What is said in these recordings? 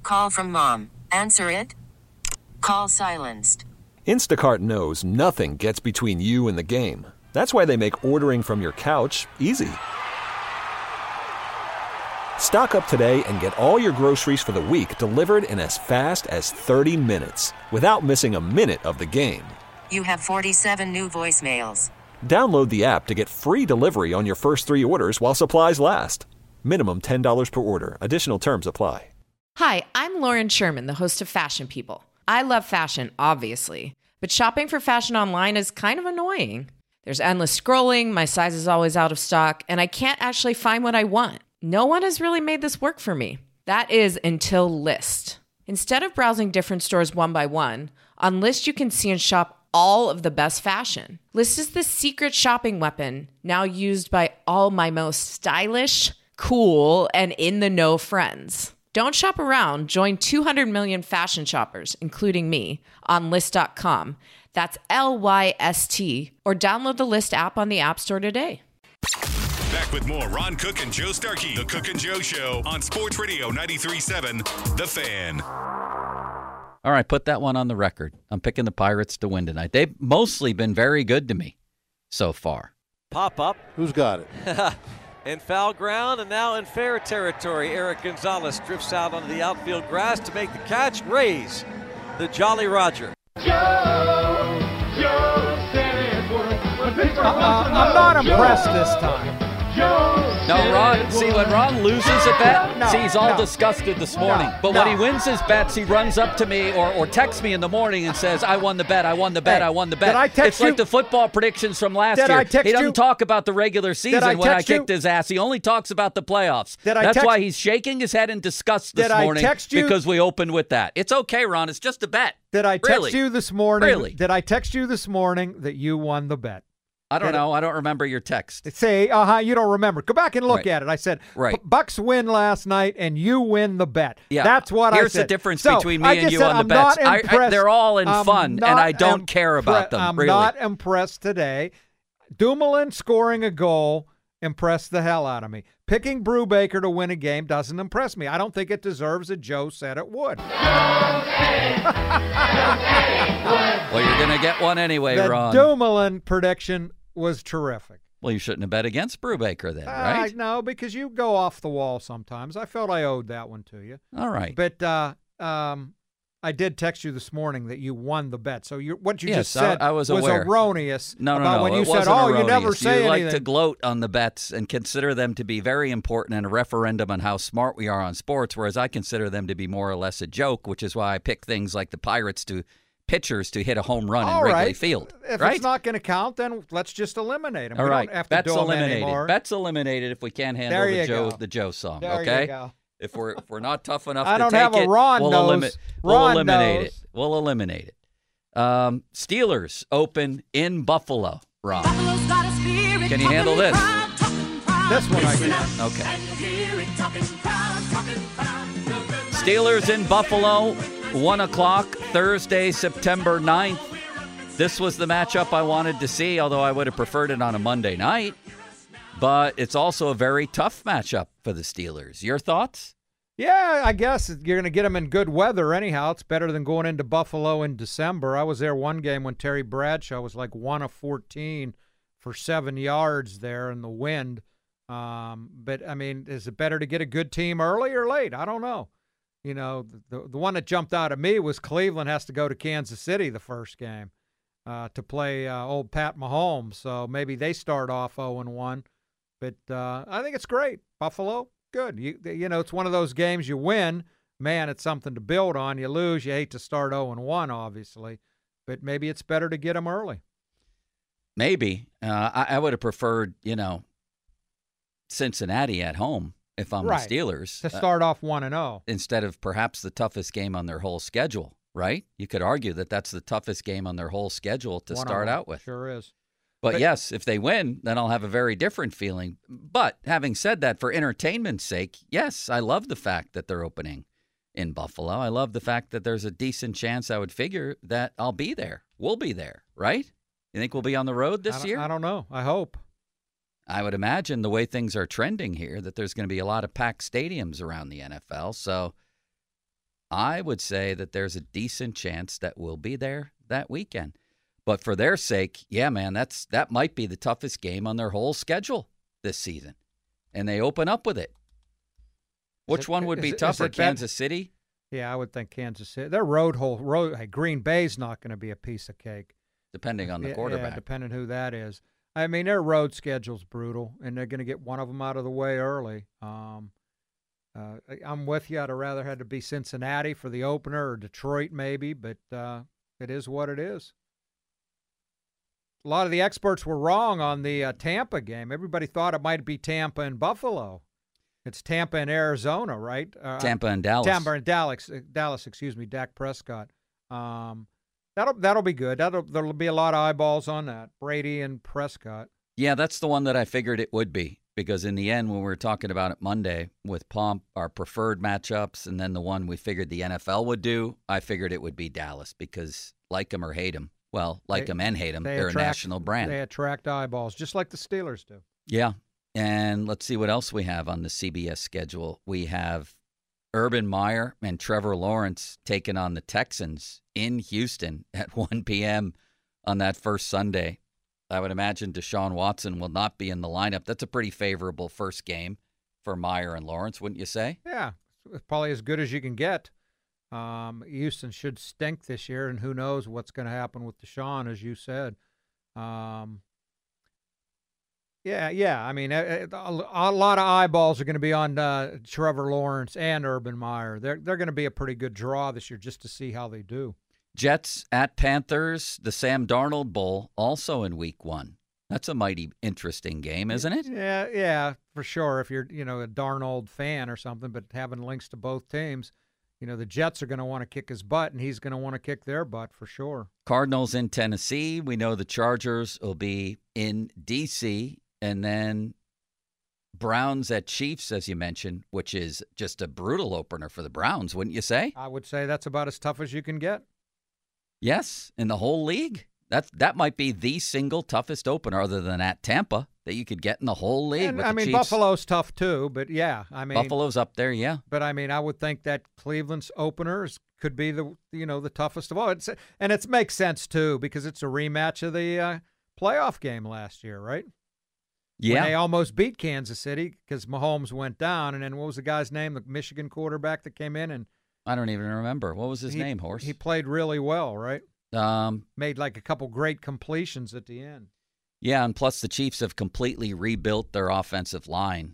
Call from mom. Answer it. Call silenced. Instacart knows nothing gets between you and the game. That's why they make ordering from your couch easy. Stock up today and get all your groceries for the week delivered in as fast as 30 minutes without missing a minute of the game. You have 47 new voicemails. Download the app to get free delivery on your first 3 orders while supplies last. Minimum $10 per order. Additional terms apply. Hi, I'm Lauren Sherman, the host of Fashion People. I love fashion, obviously, but shopping for fashion online is kind of annoying. There's endless scrolling, my size is always out of stock, and I can't actually find what I want. No one has really made this work for me. That is until Lyst. Instead of browsing different stores one by one, on Lyst you can see and shop all of the best fashion. Lyst is the secret shopping weapon now used by all my most stylish, cool, and in-the-know friends. Don't shop around. Join 200 million fashion shoppers, including me, on Lyst.com. That's Lyst, or download the Lyst app on the App Store today. Back with more Ron Cook and Joe Starkey. The Cook and Joe Show on Sports Radio 93.7, The Fan. All right, put that one on the record. I'm picking the Pirates to win tonight. They've mostly been very good to me so far. Pop up. Who's got it? In foul ground and now in fair territory. Eric Gonzalez drifts out onto the outfield grass to make the catch. Rays, the Jolly Roger. I'm not impressed this time. No, Ron, see, when Ron loses a bet, he's all disgusted this morning. But when he wins his bets, he runs up to me or texts me in the morning and says, I won the bet, I won the bet, I won the bet. It's like the football predictions from last year. He doesn't talk about the regular season when I kicked his ass. He only talks about the playoffs. That's why he's shaking his head in disgust this morning because we opened with that. It's okay, Ron. It's just a bet. Did I text you this morning? Really? Did I text you this morning that you won the bet? I don't know. I don't remember your text. Say, you don't remember. Go back and look at it. I said, Bucks win last night, and you win the bet. Yeah. That's what I said. Here's the difference between me and you on the bets. They're all in fun, and I don't care about them, really. I'm not impressed today. Dumoulin scoring a goal impressed the hell out of me. Picking Brubaker to win a game doesn't impress me. I don't think it deserves a Joe said it would. Well, you're going to get one anyway, Ron. The Dumoulin prediction was terrific. Well, you shouldn't have bet against Brubaker then, right? No, because you go off the wall sometimes. I felt I owed that one to you. All right. But I did text you this morning that you won the bet. So what you just said I was erroneous. No. When you said, erroneous. You never say anything. anything. You like to gloat on the bets and consider them to be very important and a referendum on how smart we are on sports, whereas I consider them to be more or less a joke, which is why I pick things like the Pirates to pitchers to hit a home run in Wrigley Field. If it's not going to count, then let's just eliminate them. All right. We don't have to do them anymore. Bet's eliminated if we can't handle the Joe song. There okay? You go. If we're not tough enough I to don't take have a it, Ron we'll knows. eliminate it. We'll eliminate it. Steelers open in Buffalo. Ron, can you handle this? This one I can. Okay. Steelers in Buffalo, 1 o'clock, Thursday, September 9th. This was the matchup I wanted to see, although I would have preferred it on a Monday night. But it's also a very tough matchup for the Steelers. Your thoughts? Yeah, I guess you're going to get them in good weather anyhow. It's better than going into Buffalo in December. I was there one game when Terry Bradshaw was like 1 of 14 for 7 yards there in the wind. But, I mean, is it better to get a good team early or late? I don't know. You know, the one that jumped out at me was Cleveland has to go to Kansas City the first game to play old Pat Mahomes. So maybe they start off 0-1. But I think it's great. Buffalo, good. You know, it's one of those games you win. Man, it's something to build on. You lose, you hate to start 0-1, obviously. But maybe it's better to get them early. Maybe. I would have preferred, Cincinnati at home if I'm the Steelers. To start off 1-0. Instead of perhaps the toughest game on their whole schedule, right? You could argue that that's the toughest game on their whole schedule to start out with. Sure is. But yes, if they win, then I'll have a very different feeling. But having said that, for entertainment's sake, yes, I love the fact that they're opening in Buffalo. I love the fact that there's a decent chance I would figure that I'll be there. We'll be there, right? You think we'll be on the road this year? I don't know. I hope. I would imagine the way things are trending here that there's going to be a lot of packed stadiums around the NFL. So I would say that there's a decent chance that we'll be there that weekend. But for their sake, yeah, man, that might be the toughest game on their whole schedule this season. And they open up with it. Which one would be tougher, Kansas City? Yeah, I would think Kansas City. Their hey, Green Bay's not going to be a piece of cake. Depending on the quarterback. Yeah, depending who that is. I mean, their road schedule's brutal, and they're going to get one of them out of the way early. I'm with you. I'd have rather had to be Cincinnati for the opener or Detroit maybe, but it is what it is. A lot of the experts were wrong on the Tampa game. Everybody thought it might be Tampa and Buffalo. It's Tampa and Arizona, right? Tampa and Dallas. Tampa and Dallas, excuse me, Dak Prescott. That'll be good. There'll be a lot of eyeballs on that, Brady and Prescott. Yeah, that's the one that I figured it would be, because in the end, when we were talking about it Monday with Pomp, our preferred matchups, and then the one we figured the NFL would do, I figured it would be Dallas, because like them or hate them, well, like them and hate them, they're a national brand. They attract eyeballs, just like the Steelers do. Yeah, and let's see what else we have on the CBS schedule. We have Urban Meyer and Trevor Lawrence taking on the Texans in Houston at 1 p.m. on that first Sunday. I would imagine Deshaun Watson will not be in the lineup. That's a pretty favorable first game for Meyer and Lawrence, wouldn't you say? Yeah, it's probably as good as you can get. Houston should stink this year, and who knows what's going to happen with Deshaun, as you said. Yeah. I mean, a lot of eyeballs are going to be on Trevor Lawrence and Urban Meyer. They're going to be a pretty good draw this year just to see how they do. Jets at Panthers, the Sam Darnold Bowl, also in Week 1. That's a mighty interesting game, isn't it? Yeah, for sure. If you're, a Darnold fan or something, but having links to both teams, the Jets are going to want to kick his butt, and he's going to want to kick their butt for sure. Cardinals in Tennessee. We know the Chargers will be in D.C., and then Browns at Chiefs, as you mentioned, which is just a brutal opener for the Browns, wouldn't you say? I would say that's about as tough as you can get. Yes, in the whole league. That might be the single toughest opener other than at Tampa that you could get in the whole league. And, with I the mean, Chiefs. Buffalo's tough too, but yeah, I mean Buffalo's up there, yeah. But I mean, I would think that Cleveland's openers could be the toughest of all. It makes sense too because it's a rematch of the playoff game last year, right? Yeah, when they almost beat Kansas City because Mahomes went down, and then what was the guy's name? The Michigan quarterback that came in, and I don't even remember what was his name. Horse. He played really well, right? Made like a couple great completions at the end. Yeah, and plus the Chiefs have completely rebuilt their offensive line,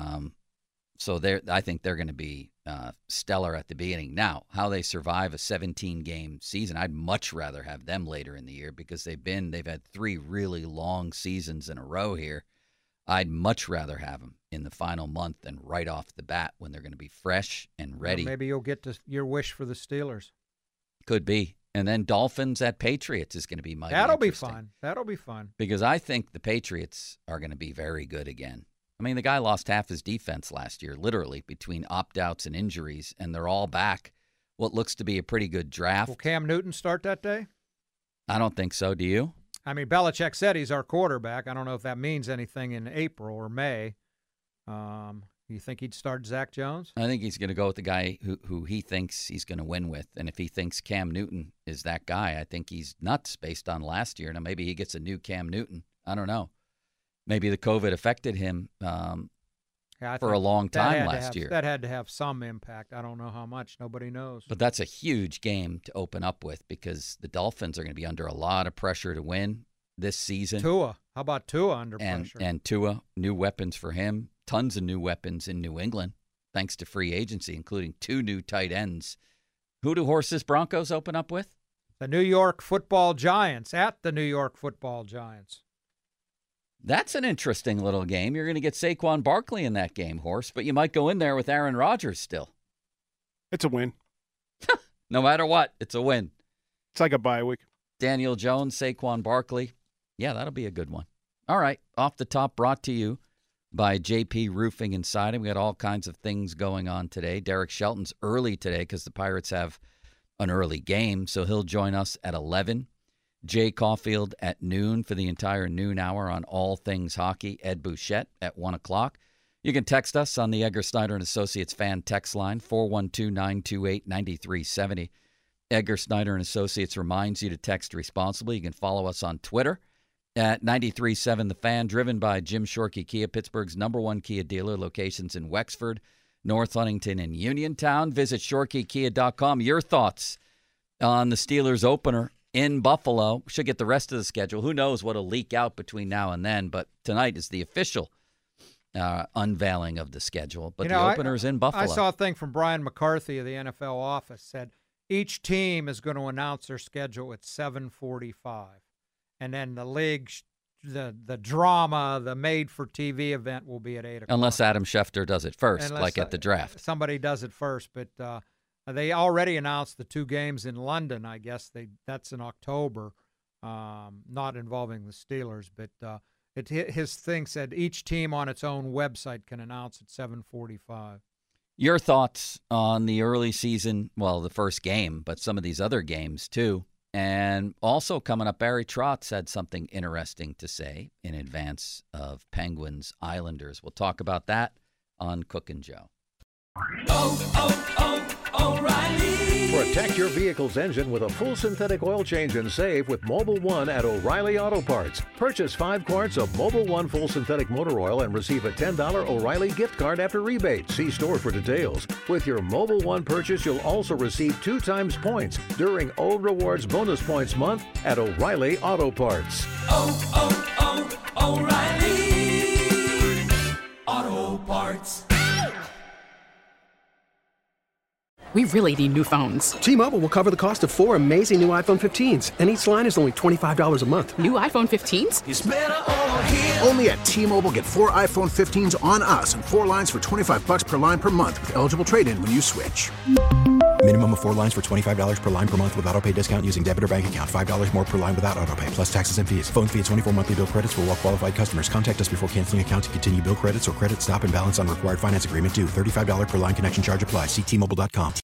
so I think they're going to be stellar at the beginning. Now, how they survive a 17-game season, I'd much rather have them later in the year because they've had 3 really long seasons in a row here. I'd much rather have them in the final month than right off the bat when they're going to be fresh and ready. Well, maybe you'll get your wish for the Steelers. Could be. And then Dolphins at Patriots is going to be mighty That'll interesting. That'll be fun. Because I think the Patriots are going to be very good again. I mean, the guy lost half his defense last year, literally, between opt-outs and injuries, and they're all back. What looks to be a pretty good draft. Will Cam Newton start that day? I don't think so. Do you? I mean, Belichick said he's our quarterback. I don't know if that means anything in April or May. You think he'd start Zach Jones? I think he's going to go with the guy who he thinks he's going to win with. And if he thinks Cam Newton is that guy, I think he's nuts based on last year. Now, maybe he gets a new Cam Newton. I don't know. Maybe the COVID affected him for a long time last year. That had to have some impact. I don't know how much. Nobody knows. But that's a huge game to open up with because the Dolphins are going to be under a lot of pressure to win this season. Tua. How about Tua under pressure? And Tua, new weapons for him. Tons of new weapons in New England, thanks to free agency, including 2 new tight ends. Who do Horses Broncos open up with? The New York Football Giants, at the New York Football Giants. That's an interesting little game. You're going to get Saquon Barkley in that game, Horse, but you might go in there with Aaron Rodgers still. It's a win. No matter what, it's a win. It's like a bye week. Daniel Jones, Saquon Barkley. Yeah, that'll be a good one. All right, off the top, brought to you by JP Roofing and Siding. We got all kinds of things going on today. Derek Shelton's early today because the Pirates have an early game, so he'll join us at 11. Jay Caulfield at noon for the entire noon hour on all things hockey. Ed Bouchette at 1 o'clock. You can text us on the Edgar Snyder & Associates fan text line, 412-928-9370. Edgar Snyder & Associates reminds you to text responsibly. You can follow us on Twitter at 93.7 The Fan, driven by Jim Shorkey Kia, Pittsburgh's #1 Kia dealer, locations in Wexford, North Huntington, and Uniontown. Visit ShorkeyKia.com. Your thoughts on the Steelers opener in Buffalo. We should get the rest of the schedule. Who knows what will leak out between now and then, but tonight is the official unveiling of the schedule. But the opener is in Buffalo. I saw a thing from Brian McCarthy of the NFL office said each team is going to announce their schedule at 7:45. And then the league, the drama, the made-for-TV event will be at 8 o'clock. Unless Adam Schefter does it first, like at the draft. Somebody does it first, but they already announced the 2 games in London, I guess. That's in October, not involving the Steelers. But his thing said each team on its own website can announce at 7:45. Your thoughts on the early season, well, the first game, but some of these other games too. And also coming up, Barry Trotz had something interesting to say in advance of Penguins Islanders. We'll talk about that on Cook and Joe. O'Reilly. Protect your vehicle's engine with a full synthetic oil change and save with Mobil 1 at O'Reilly Auto Parts. Purchase 5 quarts of Mobil 1 full synthetic motor oil and receive a $10 O'Reilly gift card after rebate. See store for details. With your Mobil 1 purchase, you'll also receive 2 times points during O Rewards Bonus Points Month at O'Reilly Auto Parts. O'Reilly Auto Parts. We really need new phones. T-Mobile will cover the cost of 4 amazing new iPhone 15s, and each line is only $25 a month. New iPhone 15s? It's better over here. Only at T-Mobile, get 4 iPhone 15s on us and 4 lines for $25 per line per month with eligible trade-in when you switch. Minimum of 4 lines for $25 per line per month with auto-pay discount using debit or bank account. $5 more per line without auto-pay, plus taxes and fees. Phone fee at 24 monthly bill credits for well-qualified customers. Contact us before canceling account to continue bill credits or credit stop and balance on required finance agreement due. $35 per line connection charge applies. See T-Mobile.com.